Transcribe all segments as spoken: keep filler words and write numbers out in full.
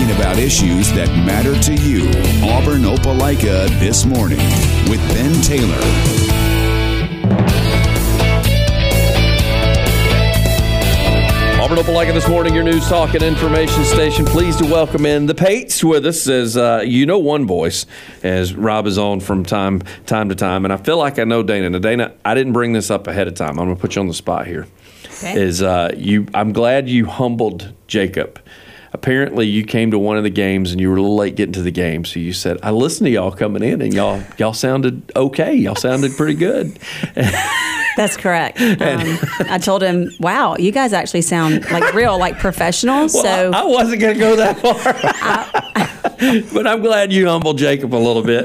talking about issues that matter to you. Auburn Opelika This Morning with Ben Taylor. Auburn Opelika This Morning, your news, talk, and information station. Pleased to welcome in the Pates with us as uh, you know one voice, as Rob is on from time time to time. And I feel like I know Dana. Now, Dana, I didn't bring this up ahead of time. I'm going to put you on the spot here. Okay. Is uh, you? I'm glad you humbled Jacob. Apparently, you came to one of the games and you were a little late getting to the game. So you said, "I listened to y'all coming in, and y'all y'all sounded okay. Y'all sounded pretty good." That's correct. Um, I told him, "Wow, you guys actually sound like real, like professionals." Well, so I, I wasn't going to go that far, I, but I'm glad you humbled Jacob a little bit.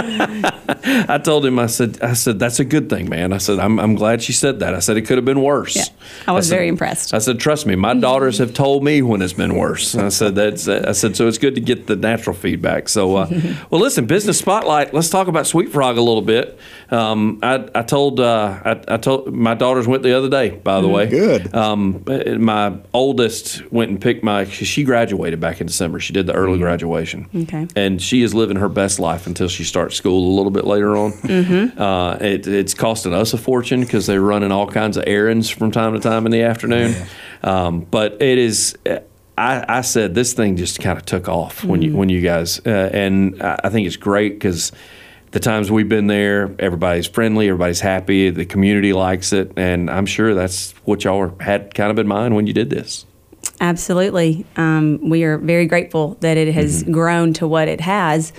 I told him, I said, "I said that's a good thing, man." I said, "I'm I'm glad she said that." I said it could have been worse. Yeah, I was I said, very impressed. I said, "Trust me, my daughters have told me when it's been worse." I said, "That's." I said, "So it's good to get the natural feedback." So, uh, well, listen, business spotlight. Let's talk about Sweet Frog a little bit. Um, I I told uh, I, I told my daughters went the other day. By the way, good. Um, my oldest went and picked my. She graduated back in December. She did the early graduation. Okay. And she is living her best life until she starts school a little bit later on. Mm-hmm. Uh, it, it's costing us a fortune because they're running all kinds of errands from time to time in the afternoon. Yeah. Um, but it is. I, I said this thing just kind of took off when mm-hmm. you when you guys uh, and I think it's great because the times we've been there, everybody's friendly, everybody's happy, the community likes it, and I'm sure that's what y'all had kind of in mind when you did this. Absolutely. Um, we are very grateful that it has mm-hmm. grown to what it has,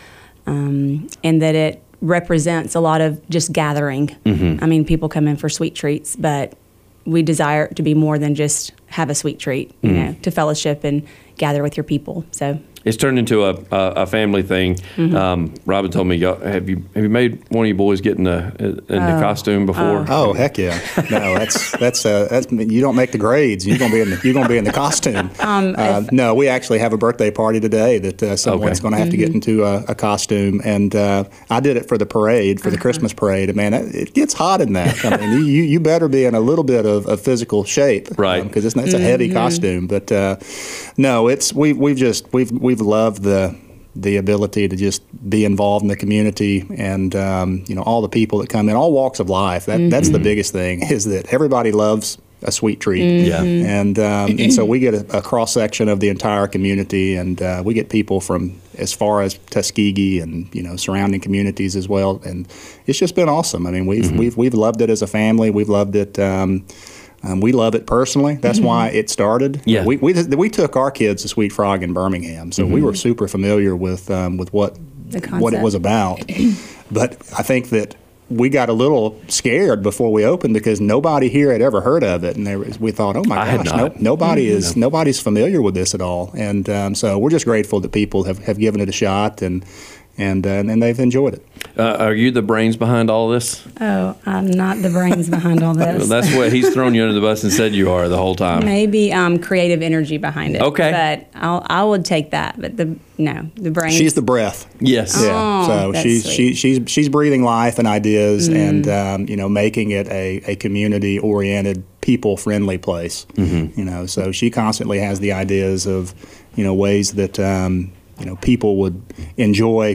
um, and that it represents a lot of just gathering. Mm-hmm. I mean, people come in for sweet treats, but we desire it to be more than just have a sweet treat, you mm-hmm. know, to fellowship and gather with your people. So it's turned into a, a, a family thing. Mm-hmm. Um, Robin told me, have you have you made one of you boys get in the in the oh. costume before? Oh. oh heck yeah! No, that's that's uh, that's you don't make the grades. You're gonna be in the, you're gonna be in the costume. Um, uh, no, we actually have a birthday party today that uh, someone's okay. going to have mm-hmm. to get into a, a costume, and uh, I did it for the parade for the uh-huh. Christmas parade. And man, it gets hot in that. I mean, you you better be in a little bit of, of physical shape, right? Because um, it's, it's a heavy mm-hmm. costume. But uh, no, it's we we've just we've we've loved the. the ability to just be involved in the community and, um, you know, all the people that come in, all walks of life. That, mm-hmm. That's the biggest thing, is that everybody loves a sweet treat. Mm-hmm. Yeah. And um, and so we get a, a cross-section of the entire community, and uh, we get people from as far as Tuskegee and, you know, surrounding communities as well. And it's just been awesome. I mean, we've, mm-hmm. we've, we've loved it as a family. We've loved it. Um, Um, we love it personally. That's mm-hmm. why it started. Yeah. We, we we took our kids to Sweet Frog in Birmingham, so mm-hmm. we were super familiar with um, with what what it was about. But I think that we got a little scared before we opened because nobody here had ever heard of it, and there was, we thought, oh my I gosh, no, nobody mm-hmm. is nobody's familiar with this at all. And um, so we're just grateful that people have, have given it a shot and. And, uh, and they've enjoyed it. Uh, are you the brains behind all this? Oh, I'm not the brains behind all this. Well, that's what he's thrown you under the bus and said you are the whole time. Maybe um, creative energy behind it. Okay. But I'll, I would take that. But the no, the brains. She's the breath. Yes. Oh, yeah. So that's she's sweet. she, she's she's breathing life and ideas, mm. and um, you know, making it a, a community oriented, people friendly place. Mm-hmm. You know, so she constantly has the ideas of, you know, ways that um, you know, people would enjoy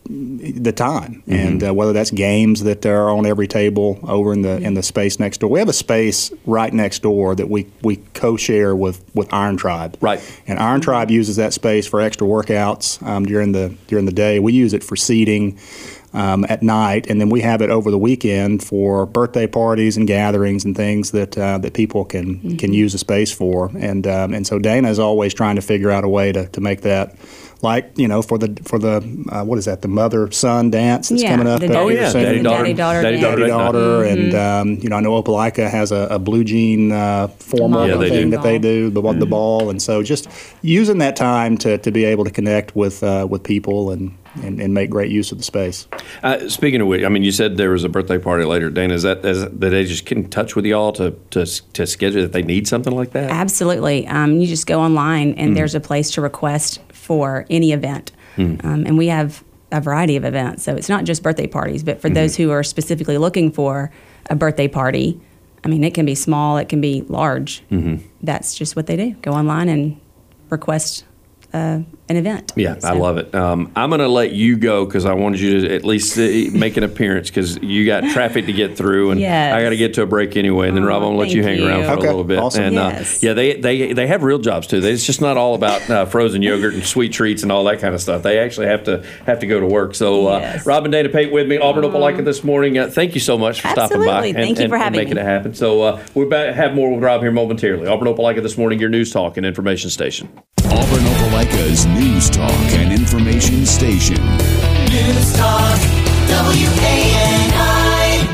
the time, mm-hmm. and uh, whether that's games that are on every table over in the in the space next door. We have a space right next door that we, we co-share with, with Iron Tribe. Right. And Iron Tribe uses that space for extra workouts um, during the during the day. We use it for seating um, at night, and then we have it over the weekend for birthday parties and gatherings and things that uh, that people can mm-hmm. can use the space for. And um, and so Dana is always trying to figure out a way to, to make that. Like, you know, for the for the uh, what is that? The mother son dance that's yeah, coming up. Oh yeah, daddy daughter, daddy daughter, daddy daughter, daddy daughter, mm-hmm. and um, you know, I know Opelika has a, a blue jean uh, formal yeah, thing do. that they do, the mm-hmm. the ball, and so just using that time to, to be able to connect with uh, with people and, and, and make great use of the space. Uh, speaking of which, I mean, you said there was a birthday party later, Dana. Is that is that they just get in touch with y'all to to to schedule if they need something like that? Absolutely. Um, you just go online and mm-hmm. there's a place to request for any event. Mm-hmm. Um, and we have a variety of events. So it's not just birthday parties, but for mm-hmm. those who are specifically looking for a birthday party, I mean, it can be small, it can be large. Mm-hmm. That's just what they do. Go online and request uh, an event. Yeah, So- I love it. Um, I'm going to let you go because I wanted you to at least uh, make an appearance because you got traffic to get through, and Yes. I got to get to a break anyway. And then Oh, Rob, I'm going to let you thank hang around you. for Okay, a little bit. awesome. And Yes. uh, yeah, they, they they have real jobs too. It's just not all about uh, frozen yogurt and sweet treats and all that kind of stuff. They actually have to have to go to work. So, uh, Yes. Rob and Dana Pate with me, Auburn Opelika this morning. Uh, thank you so much for stopping by. Absolutely. And, Thank you and- for and having making me. it happen. So uh, we're about to have more with Rob here momentarily. Auburn Opelika this morning, your news talk and information station. Auburn Opelika's News Talk and Information Station. News Talk, W A N I.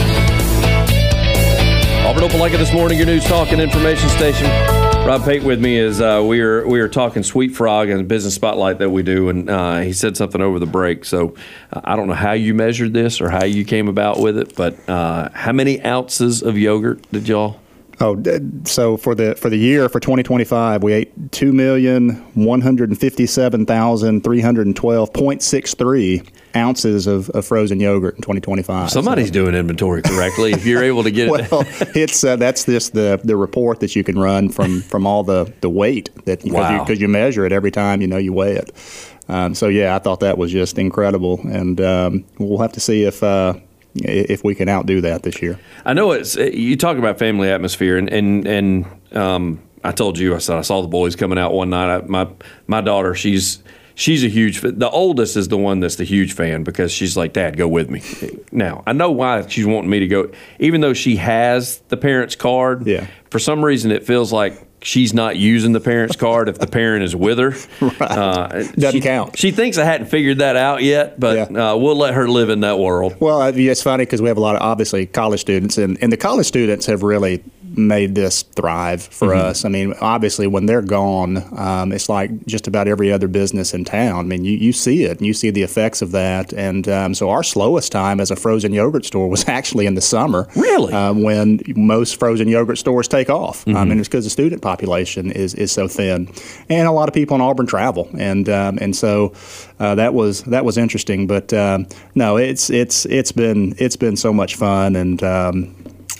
Auburn Opelika this morning, your news talk and information station. Rob Pate with me as uh, we are we are talking Sweet Frog and Business Spotlight that we do, and uh, he said something over the break. So uh, I don't know how you measured this or how you came about with it, but uh, how many ounces of yogurt did y'all? Oh, d- so for the for the year for twenty twenty-five, we ate two million one hundred fifty-seven thousand three hundred twelve point six three ounces of, of frozen yogurt in twenty twenty-five. Somebody's So- doing inventory correctly. If you're able to get it, well, it's uh, that's just the the report that you can run from from all the the weight that because Wow. you, 'cause you measure it every time you know you weigh it. Um, so yeah, I thought that was just incredible, and um, we'll have to see if. Uh, if we can outdo that this year. I know it's you talk about family atmosphere, and and and um, I told you I said I saw the boys coming out one night. I, my my daughter, she's she's a huge. The oldest is the one that's the huge fan because she's like, Dad, go with me. Now I know why she's wanting me to go, even though she has the parents' card. Yeah. For some reason, it feels like she's not using the parents' card if the parent is with her. Right. Uh, Doesn't she, count. She thinks I hadn't figured that out yet, but Yeah. uh, we'll let her live in that world. Well, uh, yeah, it's funny because we have a lot of obviously college students, and, and the college students have really made this thrive for Mm-hmm. us. I mean, obviously, when they're gone, um, it's like just about every other business in town. I mean, you, you see it, and you see the effects of that. And um, so, our slowest time as a frozen yogurt store was actually in the summer. Really? Um, when most frozen yogurt stores take off. Mm-hmm. I mean, it's because the student population is, is so thin, and a lot of people in Auburn travel, and um, and so uh, that was that was interesting. But um, no, it's it's it's been it's been so much fun, and um,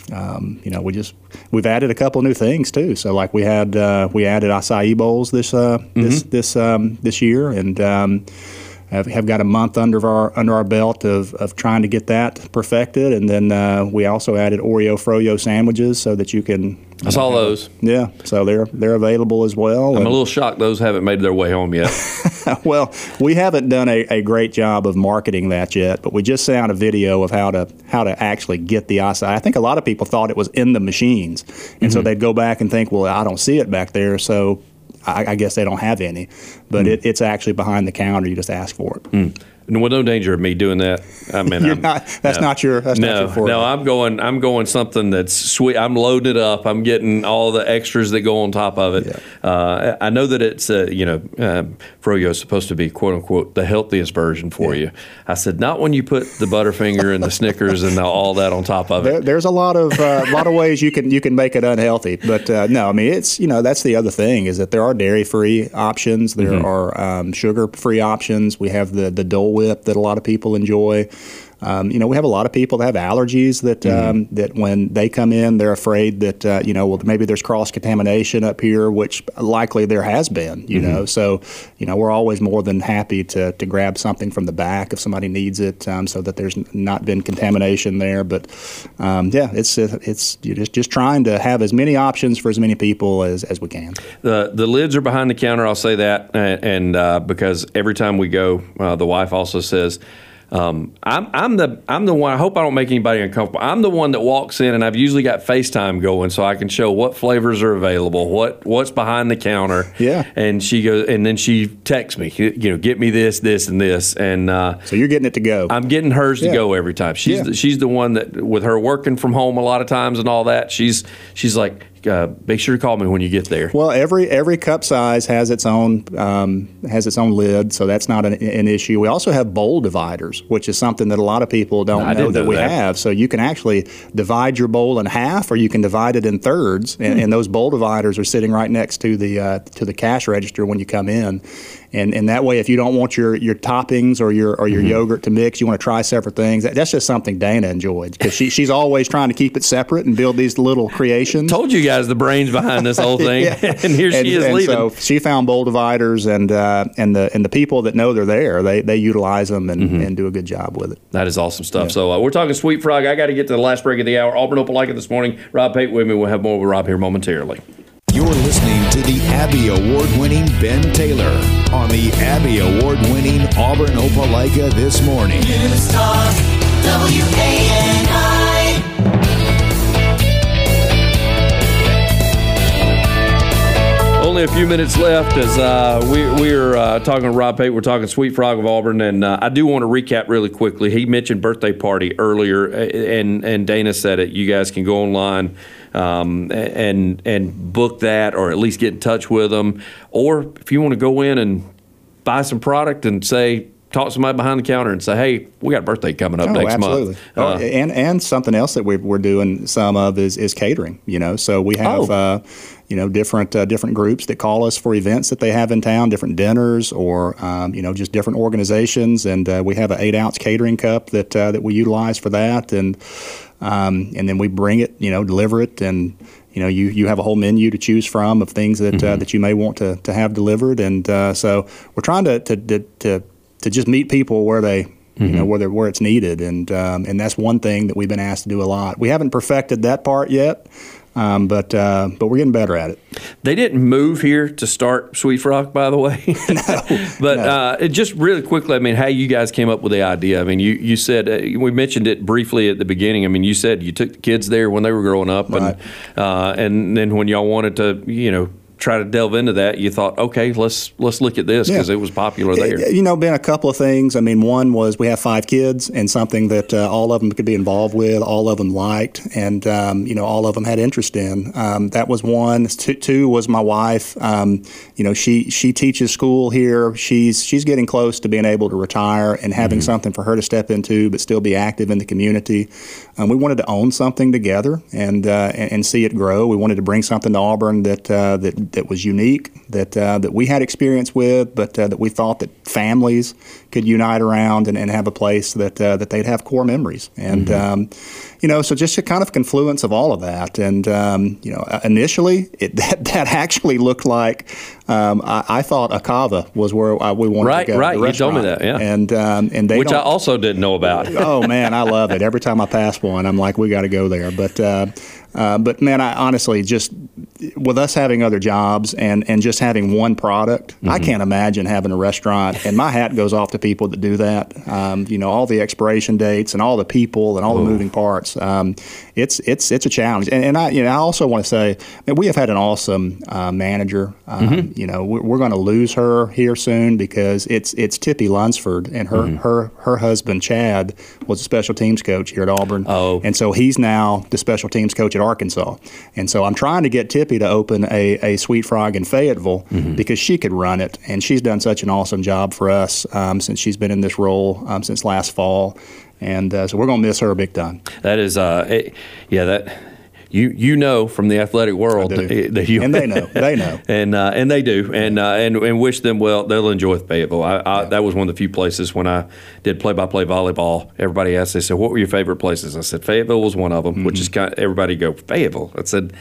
um, you know, we just we've added a couple new things too. So like we had uh, we added acai bowls this uh, this this um, this year, and um, have, have got a month under our under our belt of, of trying to get that perfected, and then uh, we also added Oreo Froyo sandwiches so that you can. I saw those. Yeah, so they're they're available as well. I'm And- a little shocked those haven't made their way home yet. well, we haven't done a, a great job of marketing that yet, but we just sent out a video of how to how to actually get the acai. I think a lot of people thought it was in the machines, and so they'd go back and think, well, I don't see it back there, so I, I guess they don't have any. But it, it's actually behind the counter. You just ask for it. And with no danger of me doing that. I mean, You're I'm, not. That's no. not your. That's no, not your forte. no, I'm going. I'm going something that's sweet. I'm loading it up. I'm getting all the extras that go on top of it. Yeah. Uh, I know that it's uh, you know um, Froyo is supposed to be quote unquote the healthiest version for Yeah. you. I said not when you put the Butterfinger and the Snickers and all that on top of There, it. there's a lot of uh, lot of ways you can you can make it unhealthy, but uh, no, I mean it's you know that's the other thing is that there are dairy free options, there Mm-hmm. are um, sugar free options. We have the the Dole Whip that a lot of people enjoy. Um, you know, we have a lot of people that have allergies that um, that when they come in, they're afraid that uh, you know, well, maybe there's cross contamination up here, which likely there has been. You know, so you know, we're always more than happy to to grab something from the back if somebody needs it, um, so that there's not been contamination there. But um, yeah, it's it's you're just just trying to have as many options for as many people as, as we can. The the lids are behind the counter. I'll say that, and, and uh, because every time we go, uh, the wife also says. Um, I'm I'm the I'm the one. I hope I don't make anybody uncomfortable. I'm the one that walks in, and I've usually got FaceTime going, so I can show what flavors are available, what what's behind the counter. Yeah. And she goes, and then she texts me, you know, get me this, this, and this, and uh, So you're getting it to go. I'm getting hers to Yeah. go every time. She's Yeah. the, she's the one that with her working from home a lot of times and all that. She's she's like, uh, make sure to call me when you get there. Well, every every cup size has its own um, has its own lid, so that's not an, an issue. We also have bowl dividers, which is something that a lot of people don't I know didn't that know we that. have. So you can actually divide your bowl in half, or you can divide it in thirds, and, Hmm. and those bowl dividers are sitting right next to the uh, to the cash register when you come in. And, and that way, if you don't want your, your toppings or your or your Mm-hmm. yogurt to mix, you want to try separate things. That, that's just something Dana enjoyed because she, she's always trying to keep it separate and build these little creations. Told you guys the brains behind this whole thing, Yeah. and here and, she is and leaving. So she found bowl dividers, and uh, and the and the people that know they're there, they they utilize them and, Mm-hmm. and do a good job with it. That is awesome stuff. So uh, we're talking Sweet Frog. I got to get to the last break of the hour. Auburn Opelika this morning. Rob Pate with me. We'll have more with Rob here momentarily. You're listening to the Abby Award-winning Ben Taylor on the Abby Award-winning Auburn Opelika This Morning. News Talk, W A N I. Only a few minutes left as uh, we, we're uh, talking to Rob Pate. We're talking Sweet Frog of Auburn, and uh, I do want to recap really quickly. He mentioned birthday party earlier, and and Dana said it. You guys can go online um, and and book that, or at least get in touch with them. Or if you want to go in and buy some product and say, talk to somebody behind the counter and say, hey, we got a birthday coming up Oh, next absolutely. month. Oh, Uh, and and something else that we're, we're doing some of is, is catering. You know, so we have Oh. uh, you know different uh, different groups that call us for events that they have in town, different dinners, or um, you know just different organizations, and uh, we have an eight ounce catering cup that uh, that we utilize for that, and um, and then we bring it, you know, deliver it, and you know you, you have a whole menu to choose from of things that uh, that you may want to, to have delivered, and uh, so we're trying to to, to to to just meet people where they you know where they're, where it's needed, and um, and that's one thing that we've been asked to do a lot. We haven't perfected that part yet, um, but uh, but we're getting better at it. They didn't move here to start Sweet Frog, by the way. no, but no. Uh, it just really quickly, I mean, how you guys came up with the idea. I mean, you you said uh, we mentioned it briefly at the beginning. I mean, you said you took the kids there when they were growing up, Right. and uh, and then when y'all wanted to, you know, try to delve into that, you thought, okay, let's let's look at this because Yeah. it was popular there. You know, been a couple of things. I mean, one was we have five kids, and something that uh, all of them could be involved with, all of them liked, and um, you know, all of them had interest in. Um, that was one. Two, two was my wife. Um, you know, she she teaches school here. She's she's getting close to being able to retire and having something for her to step into, but still be active in the community. Um, we wanted to own something together and, uh, and and see it grow. We wanted to bring something to Auburn that uh, that that was unique, that uh, that we had experience with, but uh, that we thought that families could unite around and, and have a place that uh, that they'd have core memories. And Mm-hmm. um, you know, so just a kind of confluence of all of that. And um, you know, initially it, that that actually looked like um, I, I thought Acava was where I, we wanted Right, to go. right. the You told me restaurant. that, yeah. And um, and they Which I don't- also didn't know about. oh man, I love it. Every time I pass one, I'm like, we got to go there. But uh, uh, but man, I honestly just with us having other jobs and, and just having one product, I can't imagine having a restaurant. And my hat goes off to people that do that. Um, you know, all the expiration dates and all the people and all the moving parts. Um, it's it's it's a challenge. And, and I you know I also want to say, man, we have had an awesome uh, manager. Um, You know, we're, we're going to lose her here soon because it's it's Tippy Lunsford, and her her her husband Chad was a special teams coach here at Auburn. Oh. And so he's now the special teams coach at Arkansas. And so I'm trying to get Tippy to open a, a Sweet Frog in Fayetteville because she could run it. And she's done such an awesome job for us um, since she's been in this role um, since last fall. And uh, so we're going to miss her big time. That is, uh, it, yeah, that you you know from the athletic world I do. that, that you And they know. They know. and uh, and they do, and uh, and and wish them well. They'll enjoy Fayetteville. I, I, That was one of the few places when I did play-by-play volleyball. Everybody asked, they said, "What were your favorite places?" I said, "Fayetteville was one of them," which is kind of, everybody go Fayetteville. I said.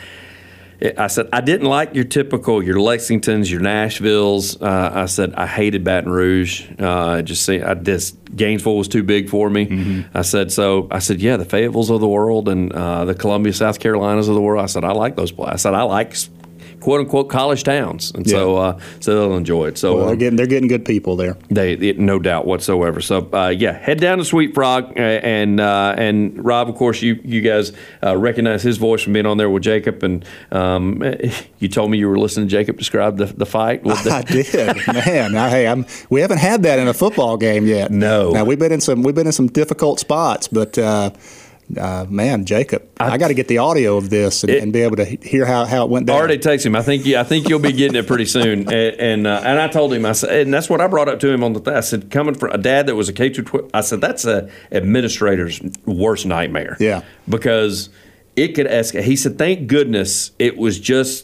I said, I didn't like your typical, your Lexingtons, your Nashvilles. Uh, I said, I hated Baton Rouge. Uh, just see, I just, Gainesville was too big for me. Mm-hmm. I said, so I said, yeah, the Fayettevilles of the world and uh, the Columbia, South Carolinas of the world. I said, I like those places. I said, I like quote unquote college towns. And so, Yeah. uh, so they'll enjoy it. So Well, they're um, getting they're getting good people there. they, it, no doubt whatsoever. So, uh, yeah, head down to Sweet Frog, uh, and uh, and Rob, of course, you you guys uh, recognize his voice from being on there with Jacob, and um, you told me you were listening to Jacob describe the, the fight. With the, I did, man. I, hey, I'm. We haven't had that in a football game yet. No. Now we've been in some we've been in some difficult spots, but uh, uh, man, Jacob, I, I got to get the audio of this and, It- and be able to he- hear how, how it went down. already text him. I think you, I think you'll be getting it pretty soon. And and, uh, and I told him, I said, and that's what I brought up to him on the. Th- I said, coming from a dad that was a K through twelve, I said that's a administrator's worst nightmare. Yeah. because it could escalate. He said, thank goodness it was just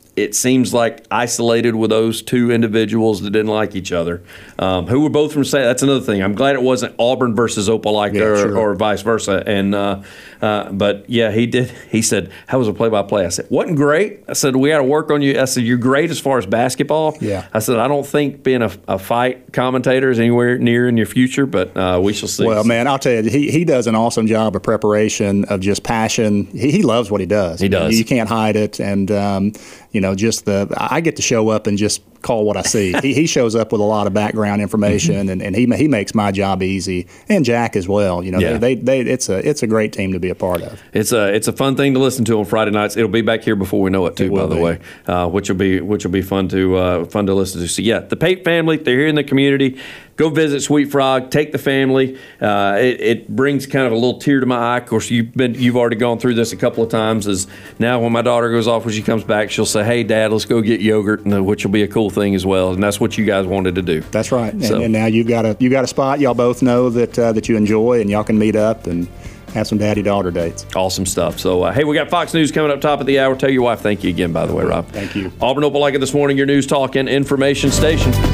it seems like isolated with those two individuals that didn't like each other, um, who were both from Say. That's another thing. I'm glad it wasn't Auburn versus Opelika Yeah, or, sure. or vice versa. And uh, uh, but yeah, he did. He said, "How was a play-by-play?" I said, "Wasn't great." I said, "We got to work on you." I said, "You're great as far as basketball." Yeah. I said, "I don't think being a, a fight commentator is anywhere near in your future, but uh, we shall see." Well, man, I'll tell you, he, he does an awesome job of preparation, of just passion. He, he loves what he does. He does. You can't hide it. And, um, you know, just the I get to show up and just call what I see. he, he shows up with a lot of background information, and, and he he makes my job easy, and Jack as well. You know, Yeah. they, they they it's a it's a great team to be a part of. It's a it's a fun thing to listen to on Friday nights. It'll be back here before we know it too. It by will the be. way, uh, which will be which will be fun to uh, fun to listen to. So yeah, the Pate family, they're here in the community. Go visit Sweet Frog. Take the family. Uh, it, it brings kind of a little tear to my eye. Of course, you've been you've already gone through this a couple of times. Is now when my daughter goes off, when she comes back, she'll say, "Hey, Dad, let's go get yogurt," and, uh, which will be a cool thing as well. And that's what you guys wanted to do. That's right. And, So- and now you've got a you got a spot y'all both know that uh, that you enjoy, and y'all can meet up and have some daddy-daughter dates. Awesome stuff. So, uh, hey, we got Fox News coming up top of the hour. Tell your wife thank you again, by the way, Rob. Thank you. Auburn Opelika this morning, your news talk and information station.